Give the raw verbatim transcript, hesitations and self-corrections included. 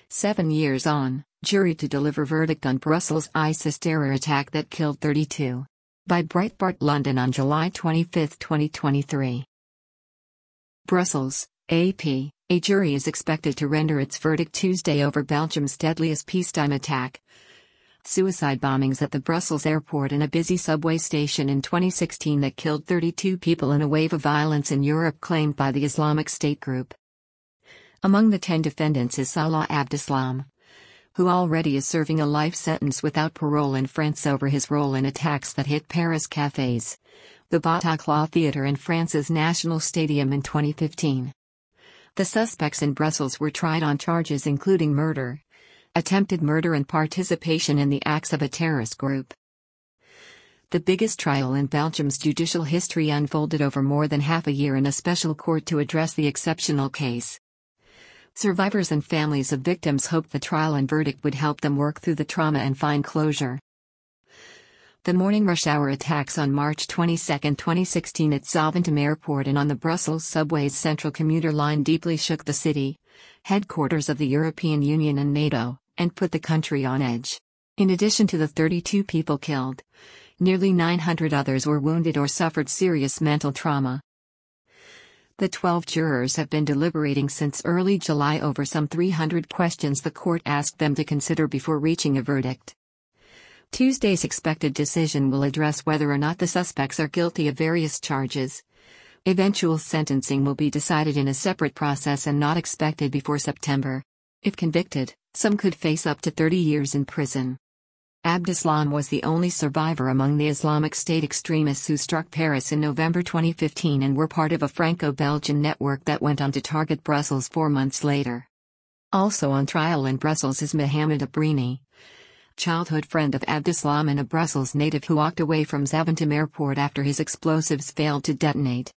Seven years on, jury to deliver verdict on Brussels ISIS terror attack that killed thirty-two. By Breitbart London on July twenty-fifth, twenty twenty-three. Brussels, A P, a jury is expected to render its verdict Tuesday over Belgium's deadliest peacetime attack. Suicide bombings at the Brussels airport and a busy subway station in twenty sixteen that killed thirty-two people in a wave of violence in Europe claimed by the Islamic State group. Among the ten defendants is Salah Abdeslam, who already is serving a life sentence without parole in France over his role in attacks that hit Paris cafes, the Bataclan Theatre and France's National Stadium in twenty fifteen. The suspects in Brussels were tried on charges including murder, attempted murder and participation in the acts of a terrorist group. The biggest trial in Belgium's judicial history unfolded over more than half a year in a special court to address the exceptional case. Survivors and families of victims hoped the trial and verdict would help them work through the trauma and find closure. The morning rush hour attacks on March twenty-second, twenty sixteen at Zaventem Airport and on the Brussels subway's central commuter line deeply shook the city, headquarters of the European Union and NATO, and put the country on edge. In addition to the thirty-two people killed, nearly nine hundred others were wounded or suffered serious mental trauma. The twelve jurors have been deliberating since early July over some three hundred questions the court asked them to consider before reaching a verdict. Tuesday's expected decision will address whether or not the suspects are guilty of various charges. Eventual sentencing will be decided in a separate process and not expected before September. If convicted, some could face up to thirty years in prison. Abdeslam was the only survivor among the Islamic State extremists who struck Paris in November twenty fifteen and were part of a Franco-Belgian network that went on to target Brussels four months later. Also on trial in Brussels is Mohamed Abrini, childhood friend of Abdeslam and a Brussels native who walked away from Zaventem Airport after his explosives failed to detonate.